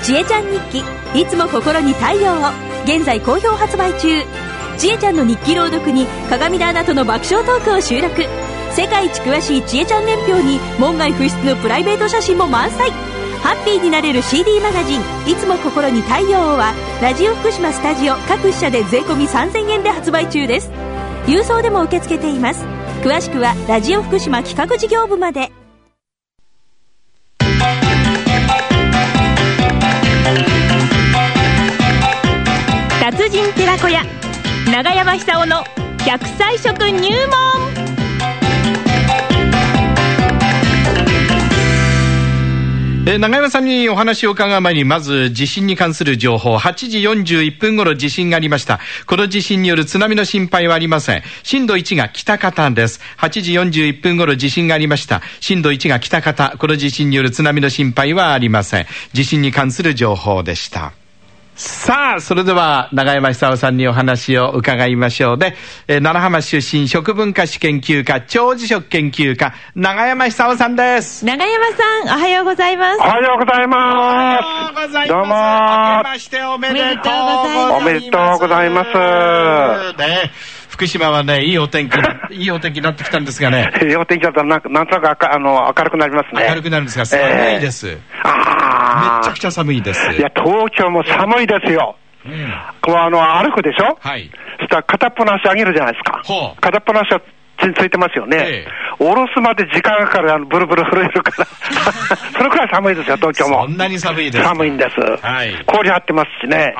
ちえちゃん日記いつも心に太陽を現在好評発売中。ちえちゃんの日記朗読に鏡田アナとの爆笑トークを収録。世界一詳しいちえちゃん年表に門外不出のプライベート写真も満載。ハッピーになれる CD マガジンいつも心に太陽をはラジオ福島スタジオ各支社で税込み3000円で発売中です。郵送でも受け付けています。詳しくはラジオ福島企画事業部まで。達人寺子屋長山久夫の100歳食入門。 長山さんにお話を伺う前にまず地震に関する情報。8時41分頃地震がありました。この地震による津波の心配はありません。震度1が北方です。8時41分頃地震がありました。震度1が北方。この地震による津波の心配はありません。地震に関する情報でした。さあ、それでは長山久夫さんにお話を伺いましょう。で、楢浜出身食文化史研究家長寿食研究家長山久夫さんです。 長山さん、おはようございます。 おはようございます。 おはようございます。 どうも明けましておめでとうございます。 おめでとうございます。 ね、福島はね、いいお天気いいお天気になってきたんですがね。 いいお天気だったらなんとなく明るくなりますね。 明るくなるんですが、寒いです。めちゃくちゃ寒いです。 いや、東京も寒いですよ。こう歩くでしょ。 はい。 そしたら片っぽの足上げるじゃないですか。片っぽの足はついてますよね。下ろすまで時間がかかる、ブルブル震えるからそれくらい寒いですよ、東京も。 そんなに寒いですか。 寒いんです。 はい。 氷張ってますしね。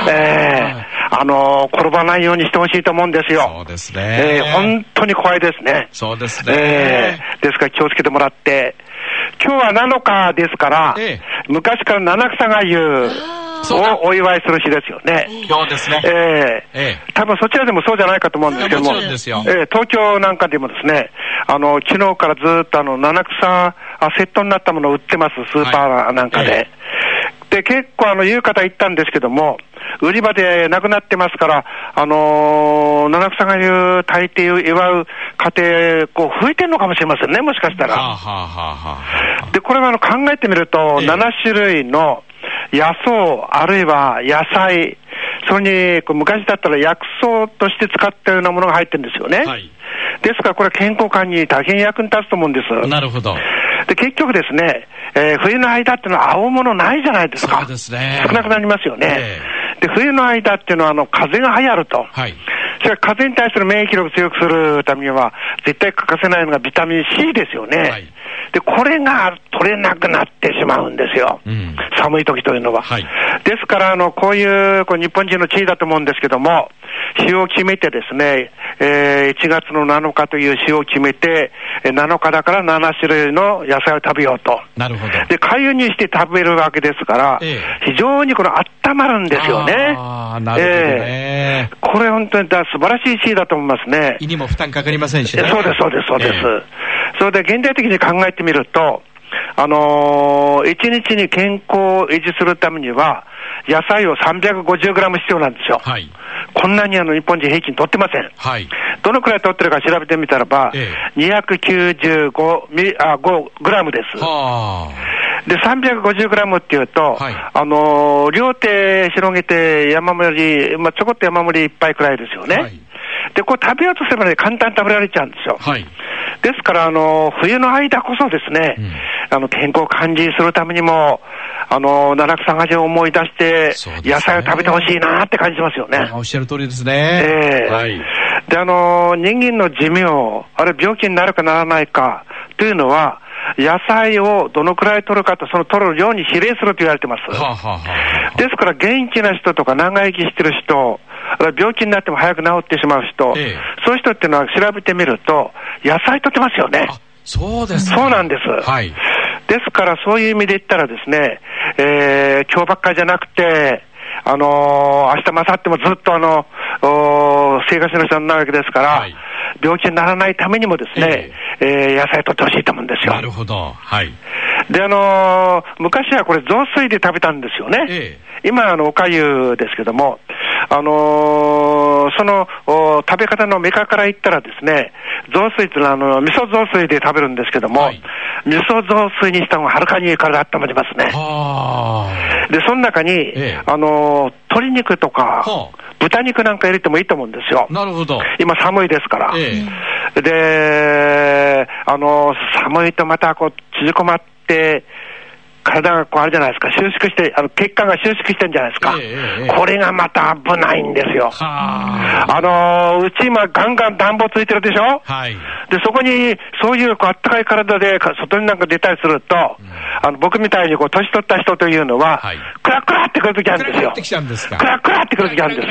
転ばないようにしてほしいと思うんですよ。 そうですね。 本当に怖いですね。 そうですね。 ですから気をつけてもらって、今日は7日ですから、昔から七草がゆをお祝いする日ですよね。 今日ですね。 多分そちらでもそうじゃないかと思うんですけども、東京なんかでもですね、昨日からずっと七草セットになったものを売ってます、スーパーなんかで。で、結構言う方言ったんですけども、売り場でなくなってますから、七草がゆ大抵祝う家庭、こう増えてるのかもしれませんね、もしかしたら。で、これは考えてみると、7種類の野草、あるいは野菜、それに昔だったら薬草として使ったようなものが入ってるんですよね。ですからこれ健康管理に大変役に立つと思うんです。 なるほど。 で、結局ですね、冬の間っていうのは青物ないじゃないですか。 そうですね。 少なくなりますよね。で、冬の間っていうのは風邪が流行ると。それから風邪に対する免疫力を強くするためには絶対欠かせないのがビタミン C ですよね。で、これが取れなくなってしまうんですよ。寒い時というのは。ですからこういう日本人の地位だと思うんですけども、日を決めてですね、1月の7日という日を決めて、7日だから7種類の野菜を食べようと。 なるほど。 で、粥にして食べるわけですから、非常に温まるんですよね。 なるほどね。 これ本当に素晴らしい日だと思いますね。 胃にも負担かかりませんしね。 そうです。それで現代的に考えてみると、1日に健康を維持するためには、野菜を 350g 必要なんですよ。こんなに日本人平均取ってません。どのくらい取ってるか調べてみたらば、295g です。で、350g っていうと、両手広げて山盛り、ちょこっと山盛り一杯くらいですよね。で、こう食べようとすればね、簡単に食べられちゃうんですよ。ですから、冬の間こそですね、健康を管理するためにも、七草がゆを思い出して、野菜を食べてほしいなって感じますよね。 おっしゃる通りですね。 で、人間の寿命、あるいは病気になるかならないかというのは、野菜をどのくらい取るかと、その取る量に比例すると言われてます。ですから、元気な人とか長生きしてる人、病気になっても早く治ってしまう人、そういう人っていうのは調べてみると、野菜取ってますよね。 そうですか。 そうなんです。ですから、そういう意味で言ったらですね、今日ばっかりじゃなくて、明日明後日もずっと生活の人になるわけですから、病気にならないためにもですね、野菜取ってほしいと思うんですよ。 なるほど。 で、昔はこれ雑炊で食べたんですよね。今おかゆですけども、 その食べ方のメカから言ったらですね、雑炊っていうのは味噌雑炊で食べるんですけども、はい、味噌雑炊にした方がはるかに体温まりますね。で、その中に、鶏肉とか、豚肉なんか入れてもいいと思うんですよ。 なるほど。 今寒いですから。で、寒いとまたこう縮こまって、体がこうあれじゃないですか、収縮して、血管が収縮してるんじゃないですか。これがまた危ないんですよ。うち今ガンガン暖房ついてるでしょ。はい。で、そこに、そういうこうあったかい体で外になんか出たりすると、僕みたいにこう年取った人というのは、クラクラってくるときあるんですよ。クラクラってくるときあるんです。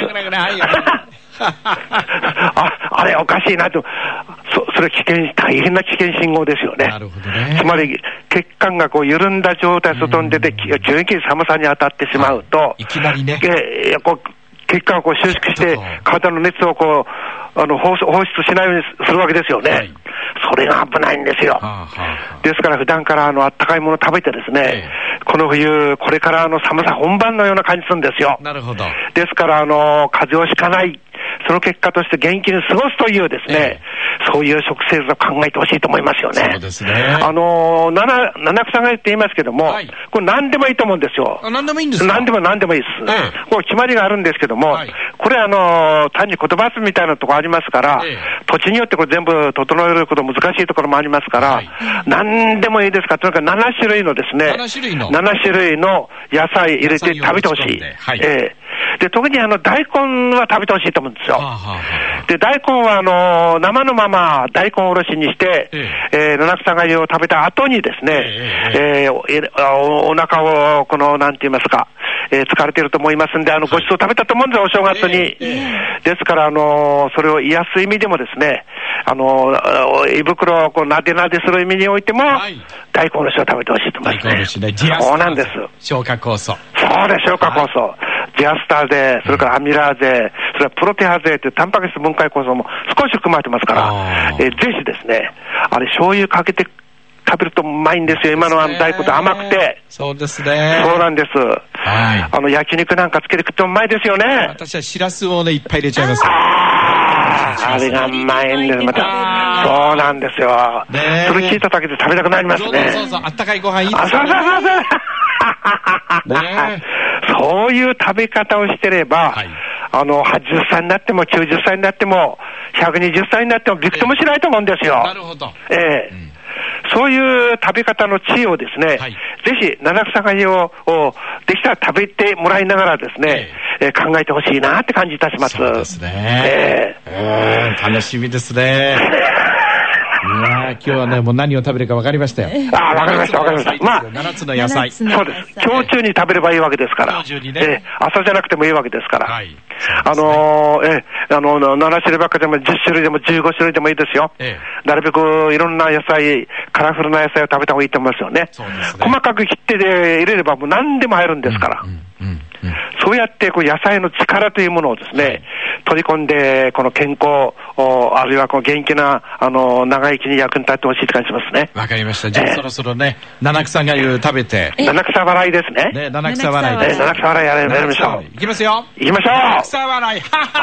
あれおかしいなと。それ大変な危険信号ですよね。なるほどね。つまり血管がこう緩んだ状態外に出て急激に寒さに当たってしまうと、いきなりね、血管をこう収縮して体の熱をこう放出しないようにするわけですよね。はい、それが危ないんですよ。ですから普段からあったかいものを食べてですね、この冬これから寒さ本番のような感じするんですよ。なるほど。ですから風邪をひかない、その結果として元気に過ごすというですね、そういう食生活を考えてほしいと思いますよね。そうですね。七草がゆって言いますけども、これ何でもいいと思うんですよ。何でもいいんですか？何でもいいです。これ決まりがあるんですけども、これ単に言葉遊びみたいなところありますから、土地によってこれ全部整えること難しいところもありますから、何でもいいですから、とにかく7種類のですね、7種類の野菜入れて食べてほしい。で、特に大根は食べてほしいと思うんですよ。で、大根は生のまま大根おろしにして、七草がゆを食べた後にですね、お腹をなんて言いますか、疲れてると思いますんで、ごちそう食べたと思うんですよ、お正月に。ですから、それを癒す意味でもですね、胃袋をこうなでなでする意味においても、大根おろしを食べてほしいと思いますね。大根おろしね。そうなんです。 消化酵素。 そうです、消化酵素。ジアスターゼ、それからアミラーゼ、それからプロテアゼというタンパク質分解酵素も少し含まれてますから、ぜひですね、醤油かけて食べるとうまいんですよ。今の大根って甘くて。そうですね。そうなんです。焼肉なんかつけて食ってもうまいですよね。 私はしらすをね、いっぱい入れちゃいます。 あれがうまいんです。また。そうなんですよ。それ聞いただけで食べたくなりますね。 そう。あったかいご飯いいですね。 そういう食べ方をしてれば、80歳になっても90歳になっても120歳になってもびくともしないと思うんですよ。なるほど。そういう食べ方の知恵をですね、ぜひ七草がゆをできたら食べてもらいながらですね、考えてほしいなって感じいたします。そうですね。 楽しみですね。今日はね、もう何を食べるか分かりましたよ。 わかりました。まあ、 7つの野菜。 そうです。今日中に食べればいいわけですから。朝じゃなくてもいいわけですから。7種類ばっかでも10種類でも15種類でもいいですよ。なるべくいろんな野菜、カラフルな野菜を食べた方がいいと思いますよね。細かく切って入れればもう何でも入るんですから。そうやって野菜の力というものをですね、取り込んで、この健康、あるいはこの元気な、長生きに役に立ってほしいって感じしますね。 わかりました。じゃあそろそろね、七草がゆ食べて。 七草笑いですね。 七草笑い。 七草笑いやりましょう。 いきますよ。 いきましょう。 七草笑い。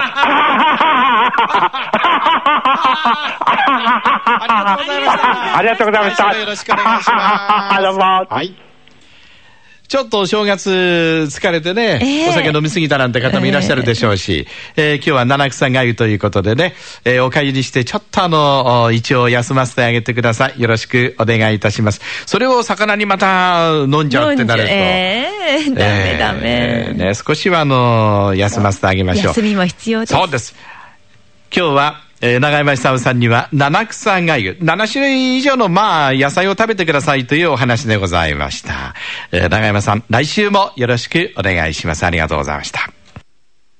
ありがとうございました。 よろしくお願いします。 どうも。 はい。ちょっとお正月疲れてね、お酒飲みすぎたなんて方もいらっしゃるでしょうし、今日は七草がゆということでね、お粥にしてちょっと胃腸を休ませてあげてください。よろしくお願いいたします。それを魚にまた飲んじゃうってなると。ダメ。ね、少しは休ませてあげましょう。 休みも必要です。 そうです。今日は、永山久さんには七草がゆ7種類以上の野菜を食べてくださいというお話でございました。永山さん、来週もよろしくお願いします。ありがとうございました。